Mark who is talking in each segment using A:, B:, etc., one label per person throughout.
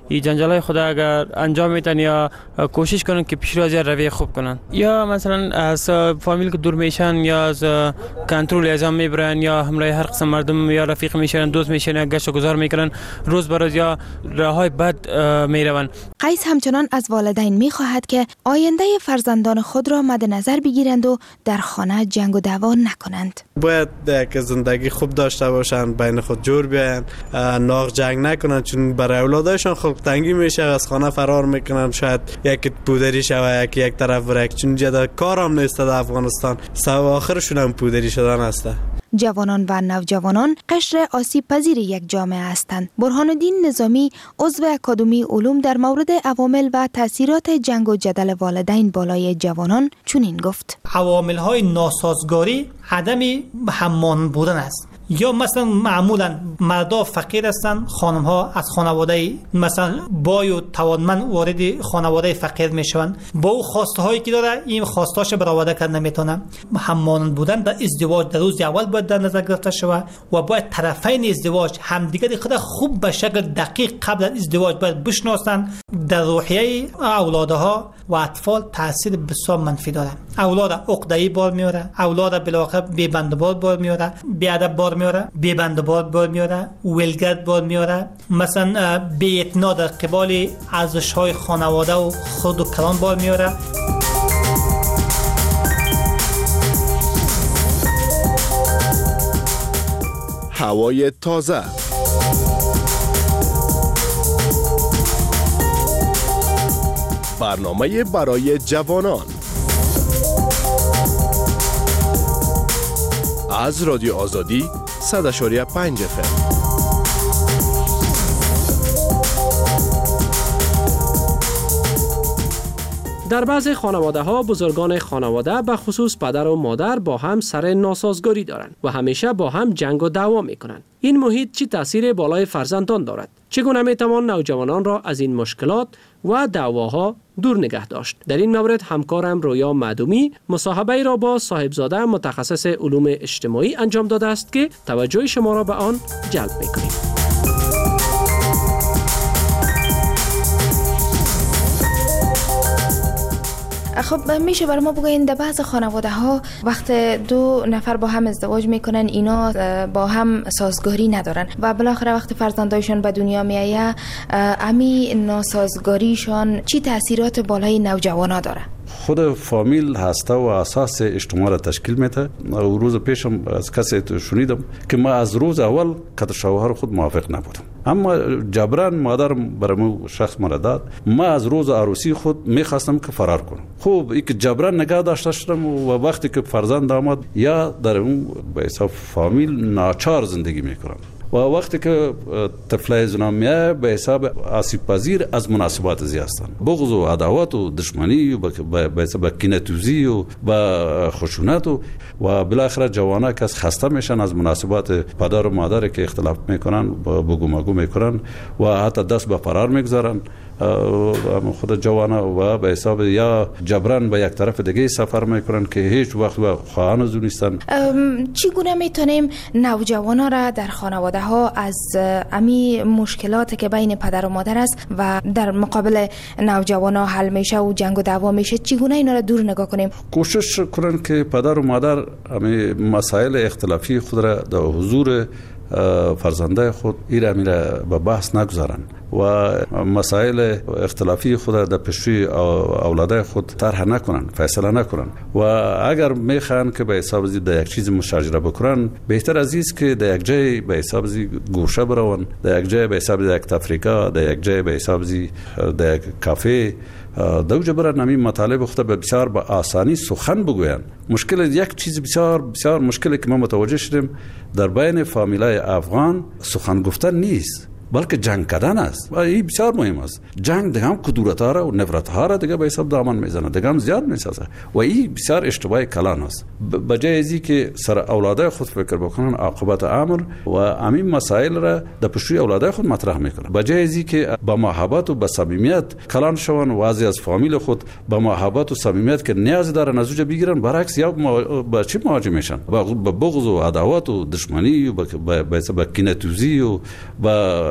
A: این جنجالای خود اگر انجام میتن یا کوشش کنن که پیش رو از رویه خوب کنن، یا مثلا از فامیل که دور میشن یا از کنترل اعزام میبرن یا همراه هر قسم مردم یا رفیق میشن، دوست میشن یا گشت و گذار میکنن، روز به روز یا راههای بد میروند.
B: قیس همچنان از والدین میخواهد که آینده فرزندان خود را مد نظر بگیرند و در خانه جنگ و دعوا نکنند.
C: باید یک زندگی خوب داشته باشند، بین خود جور بیاین، ناغ جنگ نکنند، چون برای اولادایشان خلق تنگی میشه، از خانه فرار میکنن، شاید یک پودری شوه یکی یک طرف بره، چون جدا کارم نیست در افغانستان، سبب آخرشون هم پودری شدن است.
B: جوانان و نوجوانان قشر آسیب پذیر یک جامعه هستند. برهان الدین نظامی عضو اکادمی علوم در مورد عوامل و تاثیرات جنگ و جدل والدین بالای جوانان چنین گفت:
D: عوامل های ناسازگاری عدم هممانند بودن است. یا مثلا معمولا مردا فقیر هستند، خانم ها از خانواده مثلا بای و توانمند وارد خانواده فقیر میشوند، با او خواسته هایی که داره این خواستاش برآورده کردن نمیتونه. هممانند بودن در ازدواج در روز اول باید در نظر گرفته شود و باید طرفین ازدواج همدیگر خود خوب به شکل دقیق قبل از ازدواج باید بشناسند. در روحیه اولادها و اطفال تاثیر بسیار منفی داره. اولاد عقده‌ای بار میاره، اولاد بالاخره بی بندبار بار میاره، بی ادب بار میاره، بی بندبار بار میاره، ولگرد بار میاره، مثلا بی اعتنا در قبال ارزش‌های خانواده و خود و کلان بار میاره.
E: هوای تازه، برنامه برای جوانان از رادیو آزادی 100.5 FM.
F: در بعضی خانواده‌ها بزرگان خانواده به خصوص پدر و مادر با هم سر ناسازگاری دارند و همیشه با هم جنگ و دعوا می‌کنند. این محیط چه تأثیر بالای فرزندان دارد؟ چگونه می‌توان نوجوانان را از این مشکلات و دعواها دور نگه داشت؟ در این مورد همکارم رویا معدومی مصاحبه‌ای را با صاحبزاده متخصص علوم اجتماعی انجام داده است که توجه شما را به آن جلب می‌کنیم.
B: خب میشه برای ما بگوین در بعض خانواده ها وقت دو نفر با هم ازدواج میکنن اینا با هم سازگاری ندارن و بالاخره وقت فرزندایشون به دنیا میایه امی ناسازگاریشون چی تاثیرات بالای نوجوانا داره؟
G: خود فامیل هسته و اساس اجتماع را تشکیل میده. روز پیشم از کسی شنیدم که ما از روز اول که شوهر خود موافق نبودم، اما جبران مادرم برام شخص مرا داد. ما از روز عروسی خود میخواستم که فرار کنم. خوب این که جبران نگاه داشته شدم و وقتی که فرزند آمد یا در اون به حساب فامیل ناچار زندگی میکنم و وقتی که طفل زنا میه به حساب آسیب پذیر از مناسبات زی هستند. بغض و عداوت و دشمنی و به حساب کینه‌توزی و با خشونت و بالاخره جوانا که خسته میشن از مناسبات پدر و مادر که اختلاف میکنن بگو مگو میکنن و حتی دست به فرار میگذارن. خود جوانا و به حساب یا جبران به یک طرف دیگه سفر میکنن که هیچ وقت با خواهان از نیستن.
B: چگونه میتونیم نوجوانا را در خانواده ها از امی مشکلاتی که بین پدر و مادر است و در مقابل نوجوانا حل میشه و جنگ و دعوا میشه چگونه اینا را دور نگاه کنیم؟
G: کوشش کنن که پدر و مادر امی مسائل اختلافی خود را در حضور فرزنده خود میره به بحث نگذارن و مسائل اختلافی خود در پیشروی اولاده خود طرح نکنن، فیصله نکنن و اگر میخوان که به حساب زی در یک چیز مشاجره بکنن بهتر از است که در یک جای به حساب زی گوشه برون، در یک جای به حساب یک تفریقه، در یک جای به حساب زی در یک کافه دوجه برن همین مطالب خود به بسیار با آسانی سخن بگوین. مشکل یک چیز بسیار بسیار مشکلی که ما متوجه شدیم در بین فامیلای افغان سخن گفتن نیست بلکه جنگ کردن است و این بسیار مهم است. جنگ دیگه هم کدورت ها را و نفرت ها را دیگه به حساب دامن میزنه، دیگه هم زیاد میسازه و این بسیار اشتباه کلان است. بجای ازی که سر اولاده خود فکر بکنن عاقبت امر و همین مسائل را در پیشروی اولاده خود مطرح میکنن، بجای ازی که با محبت و با صمیمیت کلان شون و از از فامیل خود با محبت و صمیمیت که نیاز دارن از اوجا بگیرن، برعکس یا با چی مواجه میشن؟ با بغض و عداوت و دشمنی و با کینه‌توزی و با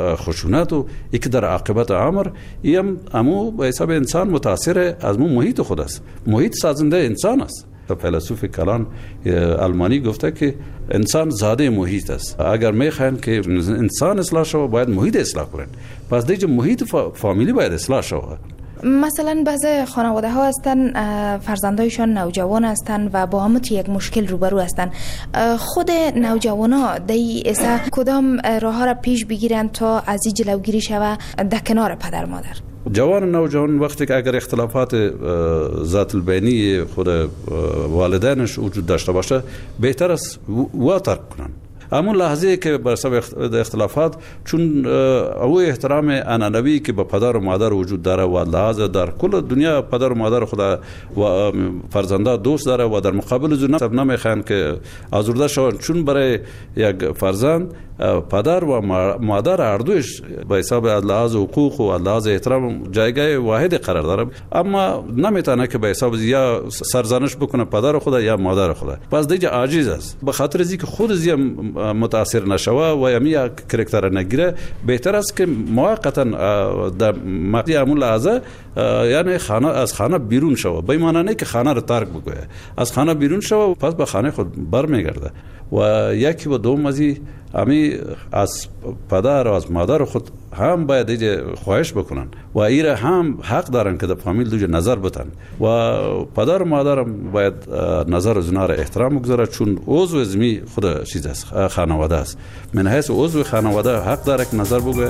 G: خشونت و یک در عاقبت امر ایم امو به حساب انسان متاثر از محیط خود است. محیط سازنده انسان است. فیلسوف کلان آلمانی گفته که انسان زاده محیط است. اگر میخواین که انسان اصلاح شود باید محیط اصلاح کنند. پس دیگه محیط فامیلی باید اصلاح شود.
B: مثلا بعضی خانواده ها هستن فرزندایشان نوجوان هستن و با هم یک مشکل روبرو هستن. خود نوجوان ها دی ایسا کدام راه ها را پیش بگیرن تا از این جلوگیری شود در کنار پدر مادر؟
G: جوان نوجوان وقتی که اگر اختلافات ذات البینی خود والدینش وجود داشته باشه بهتر است و ترک کنن. اما لحظه که بر سبب اختلافات چون او احترام انانوی که به پدر و مادر وجود داره و لحظه در کل دنیا پدر و مادر خود و فرزنده دوست داره و در مقابل زن سب نمیخوان که آزرده شوند، چون برای یک فرزند پدر و مادر هر دوش به حساب لحاظ حقوق و لحاظ احترام جایگاه واحد قرار داره، اما نمیتونه که به حساب یا سرزنش بکنه پدر خود یا مادر خود. پس دیگه عاجز است. به خاطر از اینکه خود زی متاثر نشوه و یمی کرکتر نگیره بهتر است که موقتا در مقطع همون لحظه یعنی خانه از خانه بیرون شوه. به معنی نه که خانه رو ترک بکنه، از خانه بیرون شوه پس به خانه خود برمیگرده. و یکی و دوم ازی امی از پدر و از مادر خود هم باید دیگه خواهش بکنن و ایره هم حق دارن که در فامیل دوجه نظر بتن و پدر و مادر هم باید نظر از اونا را احترام بگذاره، چون عضو ازمی خود چیز است، خانواده است. من حیث عضو خانواده حق داره که نظر بگه.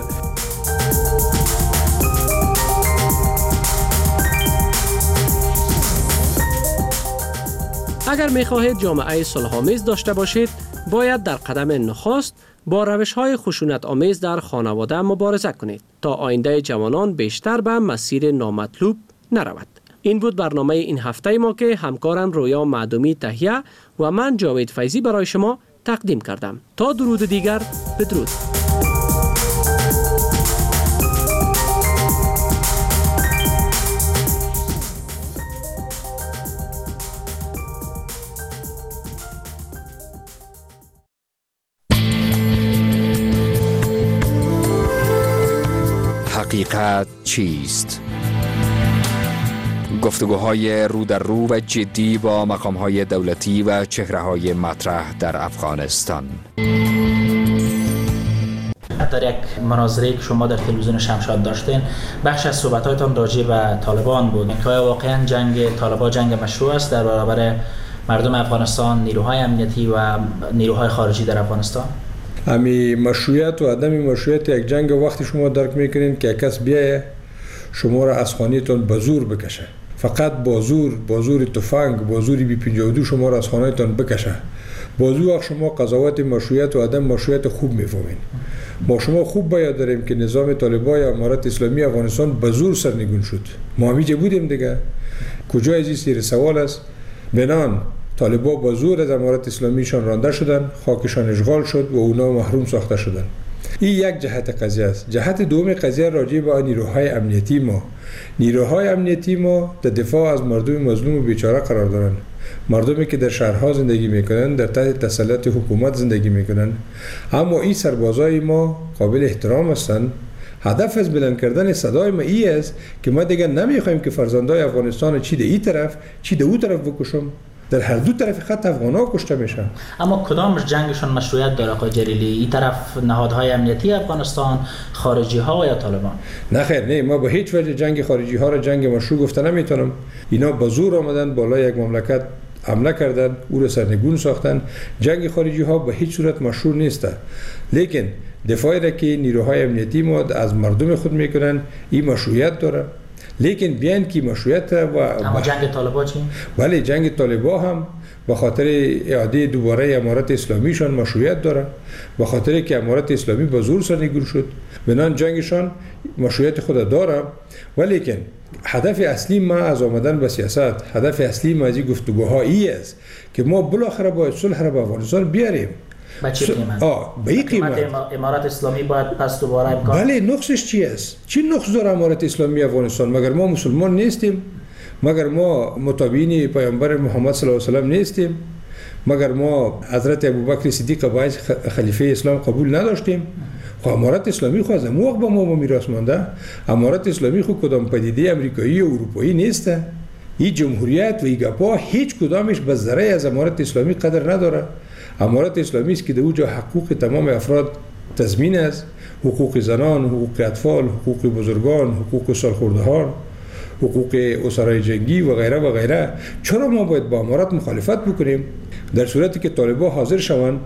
F: اگر می‌خواهید جامعه صلح‌آمیز داشته باشید، باید در قدم نخست با روش‌های خشونت آمیز در خانواده مبارزه کنید تا آینده جوانان بیشتر به مسیر نامطلوب نرود. این بود برنامه این هفته ما که همکارم رویا معدومی تهیه و من جاوید فیضی برای شما تقدیم کردم. تا درود دیگر، بدرود.
H: حقیقت چیست؟ گفتگوهای رو در رو و جدی با مقام‌های دولتی و چهره‌های مطرح در افغانستان.
I: در یک مناظره که شما در تلویزیون شمشاد داشتین، بخش از صحبت‌هایتان راجع به طالبان بود که واقعا جنگ طالبان جنگ مشروع است در برابر مردم افغانستان، نیروهای امنیتی و نیروهای خارجی در افغانستان.
J: امی مشروعیت و عدم مشروعیت یک جنگ وقتی شما درک میکنین که کس بیایه شما را از خانه‌تان به زور بکشه، فقط با زور تفنگ، با زور بی-52 شما را از خانه‌تان بکشه. با زور شما قضاوت مشروعیت و عدم مشروعیت خوب میفهمین. ما شما خوب باید داریم که نظام طالبان یا امارت اسلامی افغانستان به زور سرنگون شد. ما همیشه بودیم دیگه. کجا از این سیر سوال است؟ بنان طالبان با زور از امارت اسلامیشان رانده شدن، خاکشان اشغال شد و اونا محروم ساخته شدن. این یک جهت قضیه است. جهت دوم قضیه راجع به نیروهای امنیتی ما. نیروهای امنیتی ما در دفاع از مردم مظلوم و بیچاره قرار دارند. مردمی که در شهرها زندگی میکنن، در تحت تسلط حکومت زندگی میکنن، اما این سربازای ما قابل احترام هستند. هدف از بلند کردن صدای ما ای است که ما دیگه نمیخوایم که فرزندای افغانستان چی در این طرف چی در اون طرف بکشم. در هر دو طرف خط افغان‌ها کشته میشن.
I: اما کدام جنگشون مشروعیت داره آقای جلیلی؟ این طرف نهادهای امنیتی افغانستان، خارجی ها یا طالبان؟
J: نه خیر، نه، ما به هیچ وجه جنگ خارجی ها را جنگ مشروع گفته نمیتونم. اینا با زور آمدن بالا یک مملکت حمله کردن، او را سرنگون ساختن. جنگ خارجی ها به هیچ صورت مشروع نیست. لیکن دفاعی را که نیروهای امنیتی ما از مردم خود میکنن این مشروعیت داره. لیکن بیان کی مشروعیت و
I: اما جنگ طالبان چی؟
J: بله، جنگ طالبان هم به خاطر اعاده دوباره امارت اسلامیشان مشروعیت داره، به خاطر که امارت اسلامی با زور سرنگون شد. بنان جنگشان مشروعیت خود داره. ولیکن هدف اصلی ما از آمدن به سیاست، هدف اصلی ما از این گفتگوها ای است که ما بالاخره باید صلح را به افغانستان بیاریم.
I: به چه قیمت؟
J: به این قیمت
I: امارت اسلامی باید پس دوباره امکان.
J: بله، نقصش چی است؟ چی نقص داره امارت اسلامی افغانستان؟ مگر ما مسلمان نیستیم؟ مگر ما متابعین پیامبر محمد صلی الله علیه و سلم نیستیم؟ مگر ما حضرت ابوبکر صدیق باید خلیفه اسلام قبول نداشتیم؟ امارت اسلامی خو از موقع با ما میراث مانده. امارت اسلامی خو کدام پدیده امریکایی و اروپایی نیسته. این جمهوریت و این گپا هیچ کدامش به ذره از امارت اسلامی قدر نداره. امارت اسلامی است که در اونجا حقوق تمام افراد تضمین است، حقوق زنان، حقوق اطفال، حقوق بزرگان، حقوق سالخورده‌ها، حقوق اسرای جنگی و غیره و غیره. چرا ما باید با امارت مخالفت بکنیم در صورتی که طالبان حاضر شوند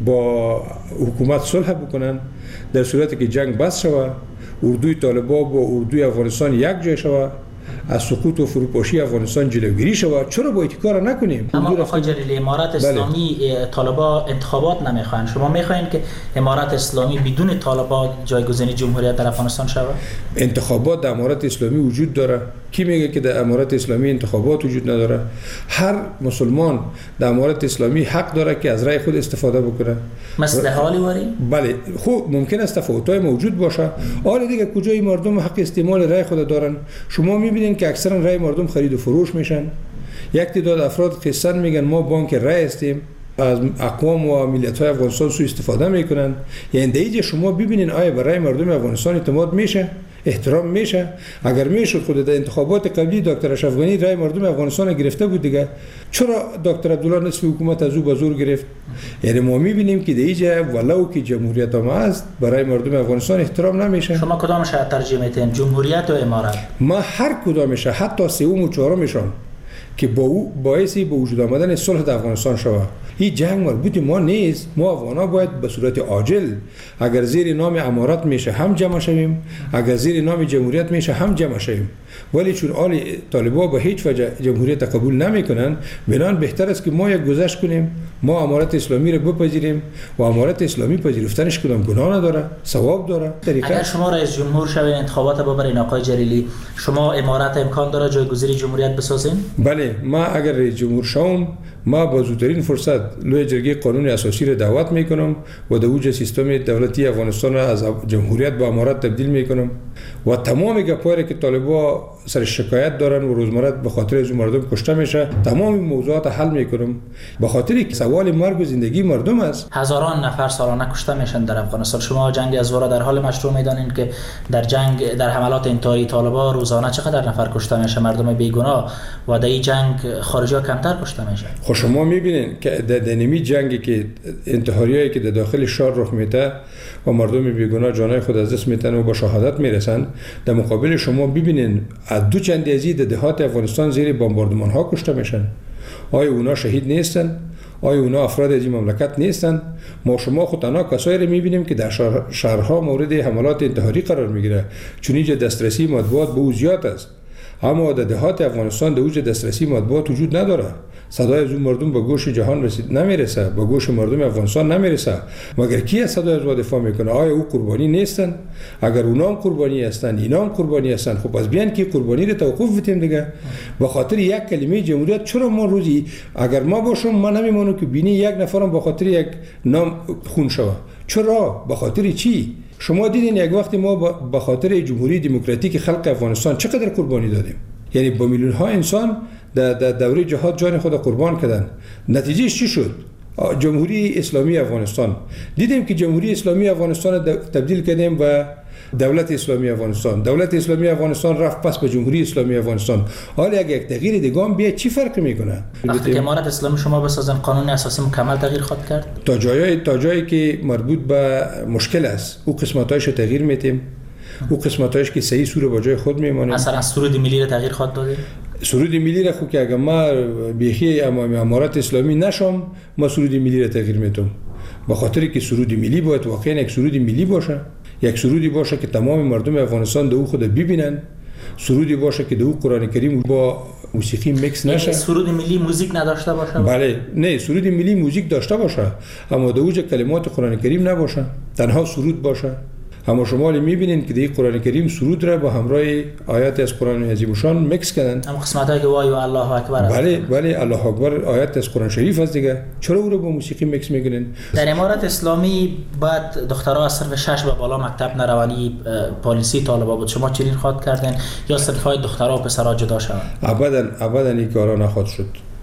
J: با حکومت صلح بکنن، در صورتی که جنگ بس شود، اردوی طالبان با اردوی افغانستان یک جای شود، از سقوط و فروپاشی افغانستان جلوگیری شود؟ چرا باید کار نکنیم؟
I: اما آقای جلیلی، امارت اسلامی طالبان انتخابات نمیخوان. شما میخواین که امارت اسلامی بدون طالبان جایگزین جمهوریت در افغانستان شود؟
J: انتخابات در امارت اسلامی وجود داره. کی میگه که در امارت اسلامی انتخابات وجود نداره؟ هر مسلمان در امارت اسلامی حق داره که از رأی خود استفاده بکنه.
I: مثل حالی وری؟
J: بله، خب ممکن است تفاوت‌های موجود باشه. حالا دیگه کجای مردم حق استعمال رأی خود دارن؟ شما میبینید که اکثرا رأی مردم خرید و فروش میشن. یک تعداد افراد قصه‌ن میگن ما بانک رأی هستیم، از اقوام و ملت‌های افغانستان سوء استفاده میکنن. یعنی دیگه شما ببینین آیا برای مردم افغانستان اعتماد میشه؟ احترام میشه؟ اگر میشد خود در انتخابات قبلی دکتر اشرف غنی رای مردم افغانستان گرفته بود دیگه، چرا دکتر عبدالله نصف حکومت از او به زور گرفت؟ یعنی ما میبینیم که دیگه ولو که جمهوریت هم هست برای مردم افغانستان احترام نمیشه.
I: شما کدامش ترجیح میتین، جمهوریت و امارت؟
J: ما هر کدامش، حتی سوم و چهارمشون که با او باعثی به وجود آمدن صلح در افغانستان شود. این جنگ مربوط ما نیست. ما افغانا باید به صورت عاجل، اگر زیر نام امارت میشه هم جمع شویم، اگر زیر نام جمهوریت میشه هم جمع شویم. ولی چون آل طالبان به هیچ وجه جمهوریت قبول نمیکنن، بنان بهتر است که ما یک گذشت کنیم، ما امارت اسلامی رو بپذیریم و امارت اسلامی پذیرفتنش کدام گناه نداره، ثواب داره.
I: اگر شما رئیس جمهور شوید، انتخابات ببرین آقای جلیلی، شما امارت امکان داره جایگزین جمهوریت بسازین؟ بله،
J: ما اگر رئیس جمهور شوم، ما با زودترین فرصت لوی جرگه قانون اساسی را دعوت میکنم و در اوج سیستم دولتی افغانستان را از جمهوریت به امارت تبدیل میکنم و تمام گپایی که طالبان سر شکایت دارن و روزمره به خاطر از مردم کشته میشه، تمام این موضوعات حل میکنم، به خاطر که سوال مرگ و زندگی مردم است.
I: هزاران نفر سالانه کشته میشن در افغانستان. شما جنگ از ورا در حال مشروع میدانین که در جنگ، در حملات انتحاری طالبان روزانه چقدر نفر کشته میشه، مردم بیگناه، و در این جنگ خارجی‌ها کمتر کشته میشن.
J: خب شما میبینین که در نمی جنگی که انتحاریایی که در داخل شهر رخ میده و مردم بیگناه جانای خود از دست میتن و با شهادت میرسن، در مقابل شما ببینین از دو چند از دهات افغانستان زیر بمباردمان ها کشته میشن. آیا اونا شهید نیستن؟ آیا اونا افراد از این مملکت نیستن؟ ما شما خود تنها کسایی رو میبینیم که در شهرها مورد حملات انتحاری قرار میگیره، چون اینجا دسترسی مطبوعات به او زیاد است. اما در دهات افغانستان در اوج دسترسی مطبوعات وجود نداره. صدای از اون مردم به گوش جهان نمیرسه، به گوش مردم افغانستان نمیرسه. مگر کی از صدای از دفاع میکنه؟ آیا او قربانی نیستن؟ اگر اونا هم قربانی هستن، اینا هم قربانی هستن، خب از بیان که قربانی رو توقف بدیم دیگه. به خاطر یک کلمه جمهوریت چرا ما روزی، اگر ما باشم ما نمیمونم که بینی یک نفرم به خاطر یک نام خون شوه؟ چرا؟ به خاطر چی؟ شما دیدین یک وقتی ما به خاطر جمهوری دموکراتیک خلق افغانستان چقدر قربانی دادیم؟ یعنی با میلیون ها انسان در دوره جهاد جان خود قربان کردن. نتیجه چی شد؟ جمهوری اسلامی افغانستان. دیدیم که جمهوری اسلامی افغانستان تبدیل کردیم و دولت اسلامی افغانستان. دولت اسلامی افغانستان رفت پس به جمهوری اسلامی افغانستان. حالا اگه یک تغییر دیگه هم بیاد چی فرق میکنه؟
I: وقتی که امارت اسلامی شما بسازن، قانون اساسی مکمل تغییر خواهد کرد؟
J: تا جایی که مربوط به مشکل است، او قسمتایش تغییر میتیم. او قسمتایش که صحیح سور با جای خود میمونه.
I: مثلا سرود ملی رو تغییر خواهد دادید؟
J: سرود ملی را خود که اگر ما بیخی امارت اسلامی نشم، ما سرود ملی را تغییر میتم. به خاطر که سرود ملی باید واقعا یک سرود ملی باشه، یک سرودی باشه که تمام مردم افغانستان دو خود ببینن، سرودی باشه که دو قرآن کریم با موسیقی میکس نشه.
I: سرود ملی موزیک نداشته باشه؟
J: بله، نه، سرود ملی موزیک داشته باشه، اما دوج کلمات قرآن کریم نباشه، تنها سرود باشه. اما شما میبینید که در قرآن کریم سرود را با همراه آیات از قرآن عظیم الشان میکس کردن.
I: اما قسمتایی که وای و الله اکبر.
J: بله الله اکبر آیات از قرآن شریف است دیگه. چرا او را با موسیقی میکس میکنین؟
I: در امارت اسلامی بعد دخترها از صرف 6 به بالا مکتب نروانی پالیسی طالبان بود. شما چنین خواهد کردین یا صرف های دخترها و پسرها جدا شوند؟
J: ابدا این کارا نخواهد شد.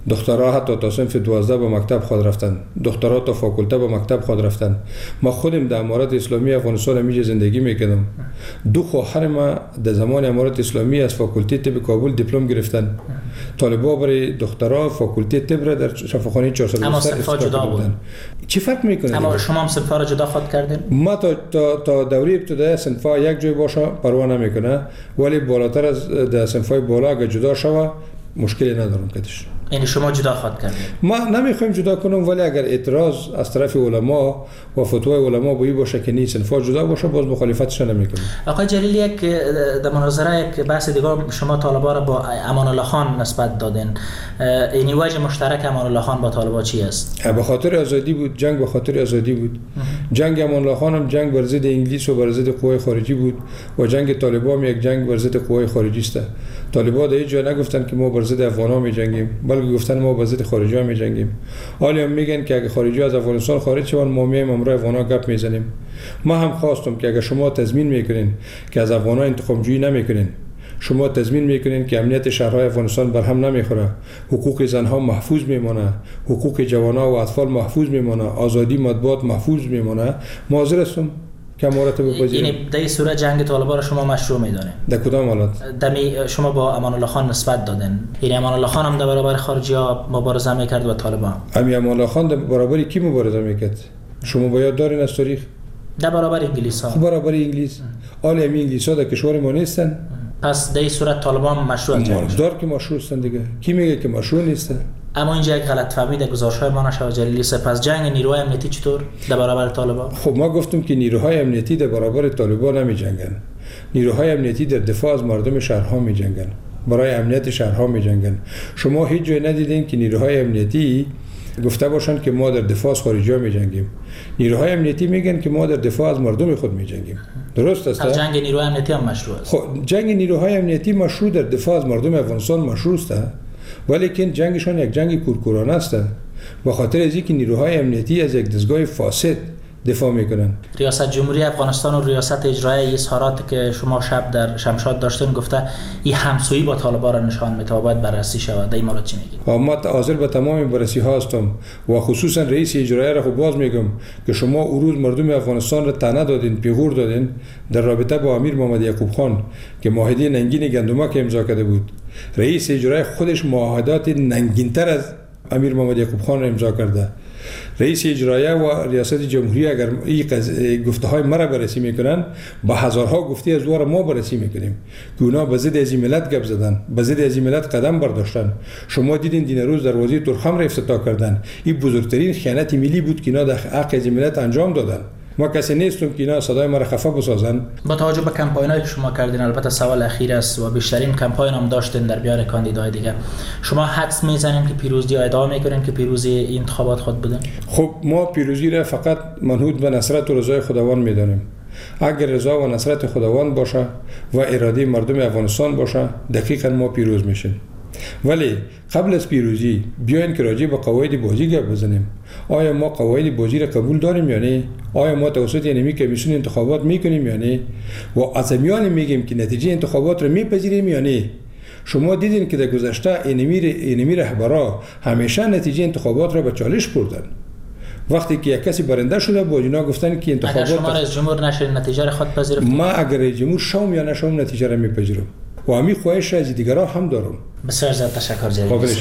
J: دخترها حتی تا صنف 12 به مکتب خود رفتن، دخترها تا فاکولته به مکتب خود رفتن. ما خودم در امارات اسلامی افغانستان میجه زندگی میکردم. دو خواهر ما در زمان امارات اسلامی از فاکولته طب کابل دیپلم گرفتن. طالبا برای دخترها فاکولته طب را در شفاخانه 400
I: اما صنفا جدا بودن.
J: چی فرق میکنه؟
I: اما شما هم صنفا را جدا خود کردین؟
J: ما تا دوره ابتدایی صنفا یک جای باشه پروا نمیکنه، ولی بالاتر از در صنفای بالا اگه جدا شوه مشکلی ندارم کدش.
I: یعنی شما جدا خود کردین؟
J: ما نمیخوایم جدا کنم، ولی اگر اعتراض از طرف علما و فتوای علما بویی باشه که نیست صنفا جدا باشه باز مخالفتش نمیکنیم.
I: آقای جلیلی یک در مناظره یک بحث دیگه شما طالبا را با امان الله خان نسبت دادین. این وجه مشترک امان الله خان با طالبا چی است؟
J: به خاطر آزادی بود، جنگ به خاطر آزادی بود. جنگ امان الله خان هم جنگ بر ضد انگلیس و بر ضد قوای خارجی بود و جنگ طالبا هم یک جنگ بر ضد قوای خارجی است. طالبا در جا نگفتن که ما بر ضد افغان‌ها می‌جنگیم، بلکه گفتن ما بر ضد خارجی‌ها می‌جنگیم. حالی هم میگن که اگه خارجی‌ها از افغانستان خارج شون ما میایم امروز افغان‌ها گپ میزنیم. ما هم خواستم که اگه شما تضمین میکنین که از افغان‌ها انتقام جویی نمیکنین، شما تضمین میکنین که امنیت شهرهای افغانستان برهم نمیخوره، حقوق زنها محفوظ میمونه، حقوق جوانان و اطفال محفوظ میمونه، آزادی مطبوعات محفوظ میمونه، ما حاضر هستم که امارات بپذیریم.
I: یعنی در این صورت جنگ طالبان را شما مشروع میدونید؟
J: در کدام حالت؟
I: شما با امان الله خان نسبت دادین. یعنی امان الله خان هم در برابر خارجی‌ها مبارزه میکرد و طالبان.
J: امان الله خان در برابر کی مبارزه میکرد؟ شما باید دارین از تاریخ؟
I: در برابر انگلیس‌ها.
J: برابر انگلیس. آلی انگلیس‌ها در کشور ما نیستن.
I: پس در این صورت طالبان مشروع جنگ
J: دار که مشروع هستن دیگه. کی میگه که مشروع نیستن؟
I: اما اینجا یک غلط فهمی در گزارش‌های ما نشه جلیلی. پس جنگ نیروهای امنیتی چطور در برابر طالبان؟
J: خب ما گفتم که نیروهای امنیتی در برابر طالبان نمی‌جنگن. نیروهای امنیتی در دفاع از مردم شهرها می‌جنگن. برای امنیت شهرها می‌جنگن. شما هیچ جای ندیدین که نیروهای امنیتی گفته باشند که ما در دفاع از خارجی‌ها می‌جنگیم. نیروهای امنیتی میگن که ما در دفاع از مردم خود می‌جنگیم. درست است؟
I: جنگ نیروهای امنیتی هم مشروع است.
J: خب جنگ نیروهای امنیتی مشروع در دفاع از مردم افغانستان مشروع است، ولی که جنگشان یک جنگ کورکورانه است. به خاطر از اینکه نیروهای امنیتی از یک دستگاه فاسد دفاع میکنن.
I: ریاست جمهوری افغانستان و ریاست اجرایی اظهارات که شما شب در شمشاد داشتین گفته این همسویی با طالبان را نشان میده و باید بررسی شود. در این مورد چی میگید؟
J: ما حاضر به تمام بررسی ها هستم و خصوصا رئیس اجرایی را خب باز میگم که شما اون روز مردم افغانستان را طعنه دادین، پیغور دادین در رابطه با امیر محمد یعقوب خان که معاهده ننگین گندمک امضا کرده بود. رئیس اجرایی خودش معاهدات ننگین‌تر از امیر محمد یعقوب خان را امضا کرده. رئیس اجرایی و ریاست جمهوری اگر این گفته های مرا بررسی میکنن با هزارها گفته از وار ما بررسی میکنیم که اونا به ضد از ملت گپ زدن، به ضد از ملت قدم برداشتن. شما دیدین دین روز دروازه ترخم را افتتاح کردن. این بزرگترین خیانت ملی بود که اینا در حق از ملت انجام دادن. ما کسی نیستم که اینا صدای ما را خفه بسازن.
I: با توجه به کمپاینایی که شما کردین، البته سوال اخیر است و بیشترین کمپاین هم داشتین در بیان کاندیدای دیگه، شما حدس میزنین که پیروزی ادعا میکنین که پیروزی انتخابات خود بودن؟
J: خب ما پیروزی را فقط منحوت به نصرت و رضای خداوند میدانیم. اگر رضا و نصرت خداوند باشه و اراده مردم افغانستان باشه دقیقاً ما پیروز میشیم. ولی قبل از پیروزی بیاین که راجع به قواعد بازی گپ بزنیم. آیا ما قواعد بازی را قبول داریم یا نه؟ آیا ما توسط اینمی کمیسیون انتخابات میکنیم یا نه؟ و از میان میگیم که نتیجه انتخابات را میپذیریم یا نه؟ شما دیدین که در گذشته اینمی رهبرا همیشه نتیجه انتخابات را به چالش بردن. وقتی که یک کسی برنده شده با اینا گفتن که انتخابات
I: اگر شما رئیس جمهور نشید نتیجه را خود پذیرفتید؟
J: ما اگر رئیس جمهور شوم یا نشوم نتیجه را میپذیرم و همین خواهش از دیگران هم دارم.
I: بسیار زیاد تشکر جلیلی.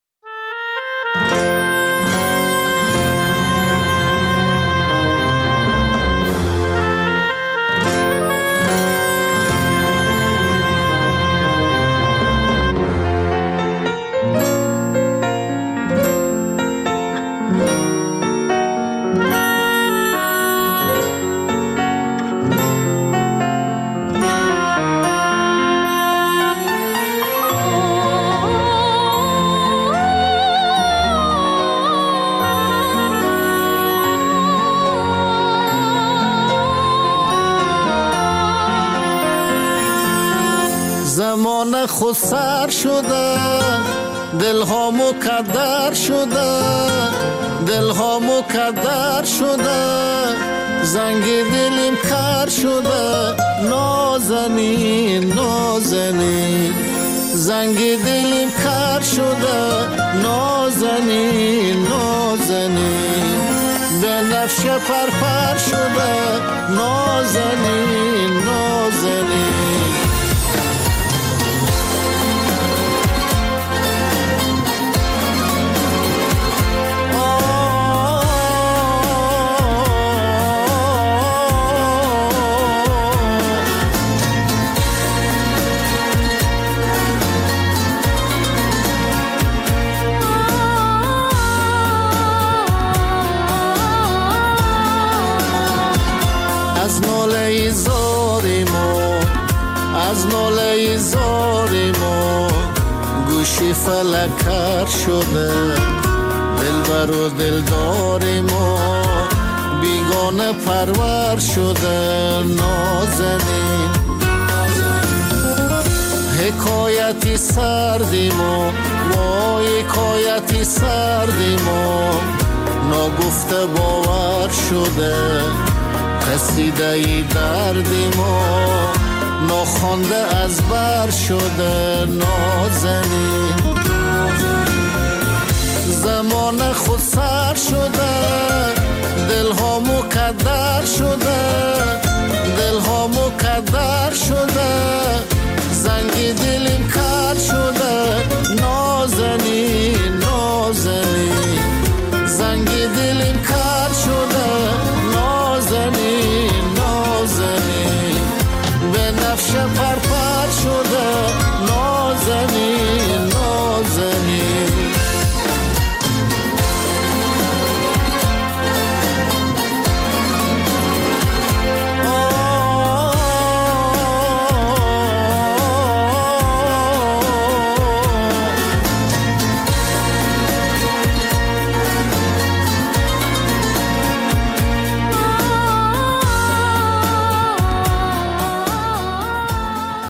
K: زمان خود سر شده، دل ها مکدر شده، دل ها مکدر شده، زنگ دلیم کر شده، نازنین نازنین زنگ دلیم کر شده نازنین نازنین به نفش پرپر شده نازنین نازنین از ناله زاری ما گوشی فلک کر شده دلبر و دلداری ما بیگانه پرور شده نازنین حکایتی سردی ما وای حکایتی سردی ما ناگفته باور شده قصیده ای دردی ما ناخوانده از بر شده نازنین زمان خود سر شده دلها مکدر شده دلها مکدر شده